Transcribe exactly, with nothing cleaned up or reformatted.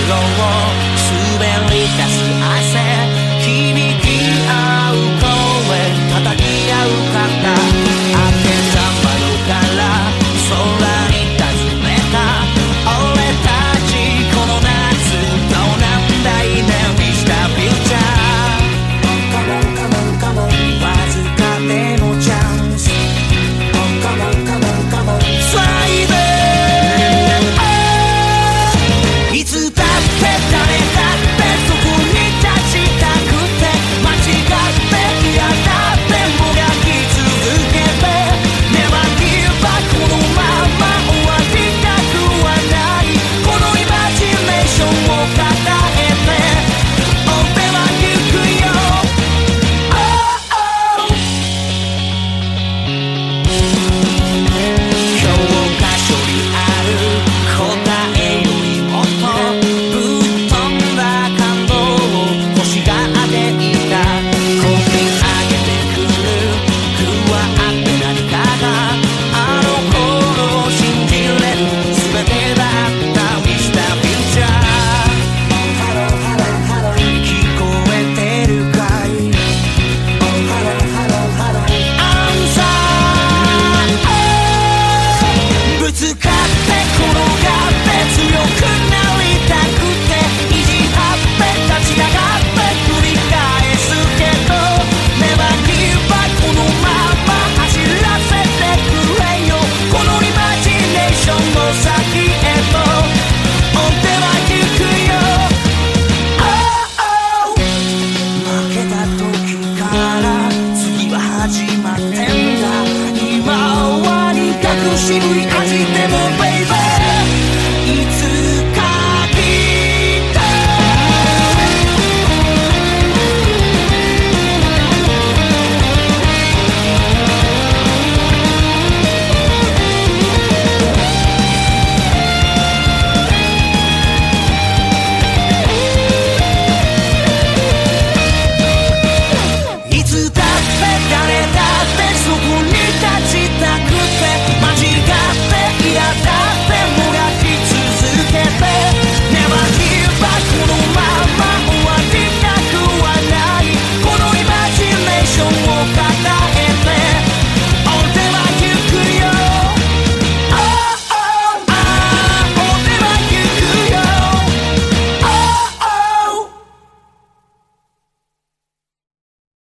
滑り出す汗響き合う声叩き合う肩当てた窓から空に尋ねた俺たちこの夏どうなんだいね Mister Future Come on come on come on わずかでもチャンス Come on come on come on Try itいつだって誰だってそこに立ちたくて間違って嫌だってもがき続けて Never give up このまま終わりたくはないこのイマジネーションを抱えて俺は行くよ Oh oh 教科書にある答えよりもっとぶっ飛んだ感動を星が当ていたこみ上げてくる不安って何かがあの頃を信じれる全てだった Mister Future Hello hello hello 聞こえてるかい Oh hello hello hello アンサーぶつかって転がって強くなりたくて意地張って立ち上がって繰り返すけど Never give up このまま走らせてくれよこのイマジネーションの先へと俺は行くよ Oh oh 負けた時から次は始まってんだ今は苦く渋い味でも